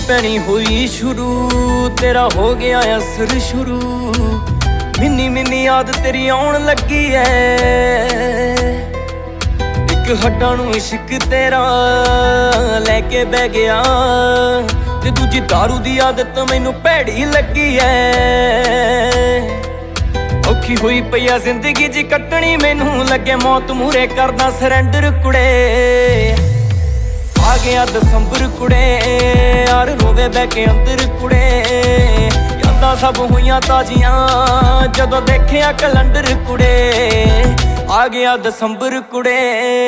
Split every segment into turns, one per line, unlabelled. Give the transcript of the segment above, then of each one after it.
ਪੈਣੀ ਹੋਈ ਸ਼ੁਰੂ, ਤੇਰਾ ਹੋ ਗਿਆ ਅਸਰ ਸ਼ੁਰੂ। ਮਿੰਨੀ ਮਿੰਨੀ ਯਾਦ ਤੇਰੀ ਆਉਣ ਲੱਗੀ ਐ, ਇੱਕ ਹੱਡਾਂ ਨੂੰ ਇਸ਼ਕ ਤੇਰਾ ਲੈ ਕੇ ਬਹਿ ਗਿਆ, ਤੇ ਦੂਜੀ ਦਾਰੂ ਦੀ ਆਦਤ ਮੈਨੂੰ ਭੈੜੀ ਲੱਗੀ ਐ। ਔਖੀ ਹੋਈ ਪਈ ਆ ਜ਼ਿੰਦਗੀ ਜੀ ਕੱਟਣੀ, ਮੈਨੂੰ ਲੱਗੇ ਮੌਤ ਮੂਹਰੇ ਕਰਦਾ ਸਰੈਂਡਰ ਕੁੜੇ। ਆ ਗਿਆ ਦਸੰਬਰ ਕੁੜੇ, ਯਾਰ ਰੋਵੇ ਬਹਿ ਕੇ ਅੰਦਰ ਕੁੜੇ। ਯਾਦਾਂ ਸਭ ਹੋਈਆਂ ਤਾਜ਼ੀਆਂ ਜਦੋਂ ਦੇਖਿਆ ਕੈਲੰਡਰ ਕੁੜੇ। ਆ ਗਿਆ ਦਸੰਬਰ ਕੁੜੇ।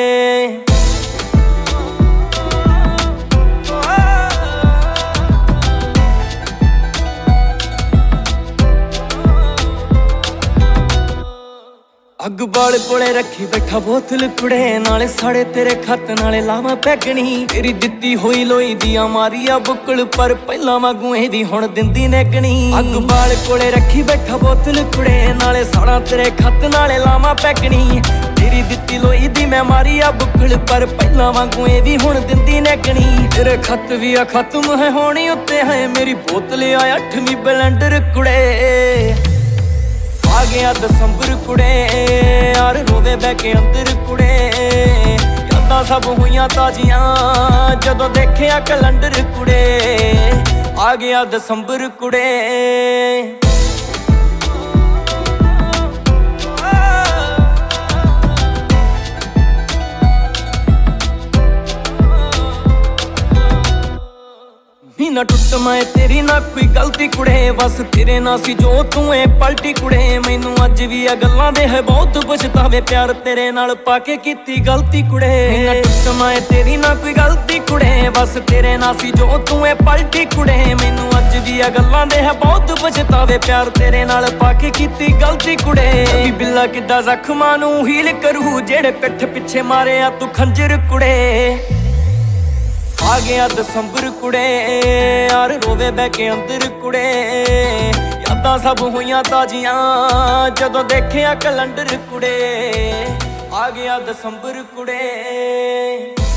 ਅੱਗ ਬਾਲ ਕੋਲੇ ਰੱਖੀ ਬੈਠਾ ਬੋਤਲ ਕੁੜੇ, ਨਾਲੇ ਸਾੜੇ ਤੇਰੇ ਖੱਤ ਨਾਲੇ ਲਾਵਾਂ ਪੈਗਣੀ। ਤੇਰੀ ਦਿੱਤੀ ਹੋਈ ਲੋਈ ਦੀਆਂ ਮਾਰੀਆ ਬੁੱਕਲ, ਪਰ ਪਹਿਲਾਂ ਵਾਂਗੂ ਇਹਦੀ ਹੁਣ ਦਿੰਦੀ ਨੇਗਣੀ। ਅੱਗ ਬਾਲ ਕੋਲੇ ਰੱਖੀ ਬੈਠਾ ਬੋਤਲ ਕੁੜੇ, ਨਾਲੇ ਸਾੜਾ ਤੇਰੇ ਖੱਤ ਨਾਲੇ ਲਾਵਾਂ ਪੈਗਣੀ। ਤੇਰੀ ਦਿੱਤੀ ਲੋਈ ਦੀ ਮੈਂ ਮਾਰੀਆ ਬੁੱਕਲ, ਪਰ ਪਹਿਲਾਂ ਵਾਂਗੂ ਇਹ ਵੀ ਹੁਣ ਦਿੰਦੀ ਨੇਗਣੀ। ਤੇਰੇ ਖੱਤ ਵੀ ਆ ਖਤਮ ਹੈ ਹੋਣੀ ਉੱਤੇ ਹੈ, ਮੇਰੀ ਬੋਤਲ ਆ 8ਵੀਂ ਬਲੈਂਡਰ ਕੁੜੇ। ਆ ਗਿਆ ਦਸੰਬਰ ਕੁੜੇ, ਯਾਰ ਰੋਵੇ ਬਹਿ ਕੇ ਅੰਦਰ ਕੁੜੇ। ਯਾਦਾਂ ਸਭ ਹੋਈਆਂ ਤਾਜ਼ੀਆਂ ਜਦੋਂ ਦੇਖਿਆ ਕੈਲੰਡਰ ਕੁੜੇ। ਆ ਗਿਆ ਦਸੰਬਰ ਕੁੜੇ। ਨਾ ਟੁੱਟ ਮੈਂ ਤੇਰੀ ਨਾ ਕੋਈ ਗਲਤੀ ਕੁੜੇ, ਬਸ ਤੇਰੇ ਨਾਲ ਸੀ ਜੋ ਤੂੰ ਏ ਪਲਟੀ ਕੁੜੇ। ਮੈਨੂੰ ਅੱਜ ਵੀ ਆ ਗੱਲਾਂ ਦੇ ਹੈ ਬਹੁਤ ਪਛਤਾਵੇ, ਪਿਆਰ ਤੇਰੇ ਨਾਲ ਪਾ ਕੇ ਕੀਤੀ ਗਲਤੀ ਕੁੜੇ। ਨਾ ਟੁੱਟ ਮੈਂ ਤੇਰੀ ਨਾ ਕੋਈ ਗਲਤੀ ਕੁੜੇ, ਬਸ ਤੇਰੇ ਨਾਲ ਸੀ ਜੋ ਤੂੰ ਏ ਪਲਟੀ ਕੁੜੇ। ਮੈਨੂੰ ਅੱਜ ਵੀ ਆ ਗੱਲਾਂ ਦੇ ਹੈ ਬਹੁਤ ਪਛਤਾਵੇ, ਪਿਆਰ ਤੇਰੇ ਨਾਲ ਪਾ ਕੇ ਕੀਤੀ ਗਲਤੀ ਕੁੜੇ। ਵੀ ਬਿੱਲਾ ਕਿੱਦਾਂ ਜ਼ਖਮਾਂ ਨੂੰ ਹੀਲ ਕਰੂ, ਜਿਹੜੇ ਪਿੱਠ ਪਿੱਛੇ ਮਾਰਿਆ ਤੂੰ ਖੰਜਰ ਕੁੜੇ। ਆ ਗਿਆ ਦਸੰਬਰ ਕੁੜੇ, ਯਾਰ ਰੋਵੇ ਬਹਿ ਕੇ ਅੰਦਰ ਕੁੜੇ। ਯਾਦਾਂ ਸਭ ਹੋਈਆਂ ਤਾਜ਼ੀਆਂ ਜਦੋਂ ਦੇਖਿਆ ਕੈਲੰਡਰ ਕੁੜੇ। ਆ ਗਿਆ ਦਸੰਬਰ ਕੁੜੇ।